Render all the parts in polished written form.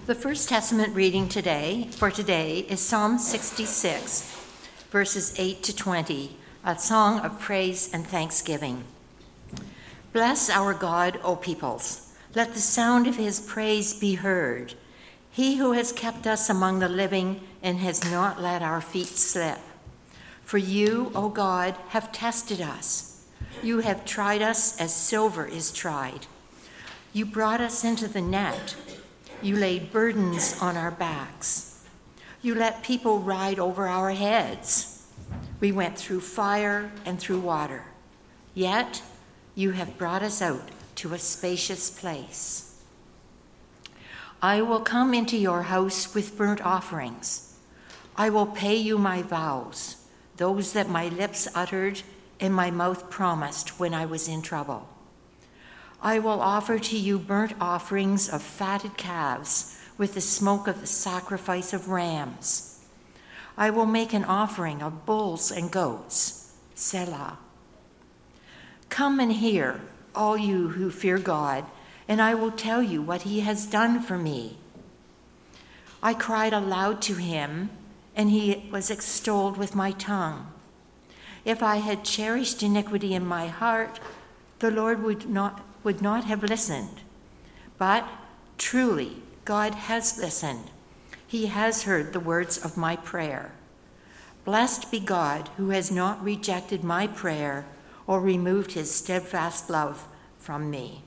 The First Testament reading for today is Psalm 66, verses 8 to 20, a song of praise and thanksgiving. Bless our God, O peoples. Let the sound of his praise be heard. He who has kept us among the living and has not let our feet slip. For you, O God, have tested us. You have tried us as silver is tried. You brought us into the net. You laid burdens on our backs. You let people ride over our heads. We went through fire and through water. Yet you have brought us out to a spacious place. I will come into your house with burnt offerings. I will pay you my vows, those that my lips uttered and my mouth promised when I was in trouble. I will offer to you burnt offerings of fatted calves with the smoke of the sacrifice of rams. I will make an offering of bulls and goats. Selah. Come and hear, all you who fear God, and I will tell you what he has done for me. I cried aloud to him, and he was extolled with my tongue. If I had cherished iniquity in my heart, the Lord would not have listened. But truly, God has listened. He has heard the words of my prayer. Blessed be God who has not rejected my prayer or removed his steadfast love from me.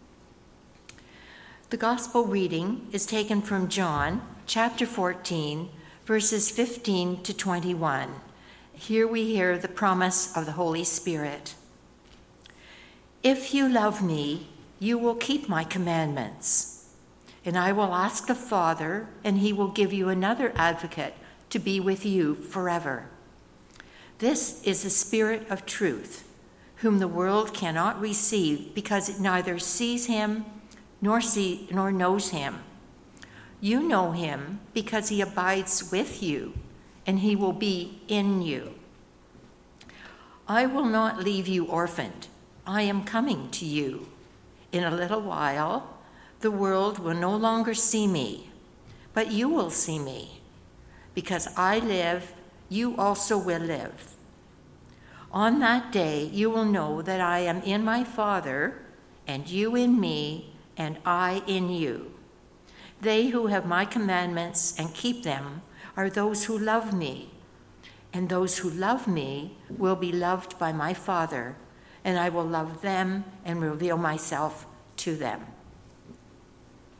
The gospel reading is taken from John chapter 14, verses 15 to 21. Here we hear the promise of the Holy Spirit. If you love me, you will keep my commandments. And I will ask the Father, and he will give you another advocate to be with you forever. This is the Spirit of truth, whom the world cannot receive because it neither sees him nor knows him. You know him because he abides with you, and he will be in you. I will not leave you orphaned. I am coming to you. In a little while, the world will no longer see me, but you will see me. Because I live, you also will live. On that day, you will know that I am in my Father, and you in me, and I in you. They who have my commandments and keep them are those who love me, and those who love me will be loved by my Father, and I will love them and reveal myself to them.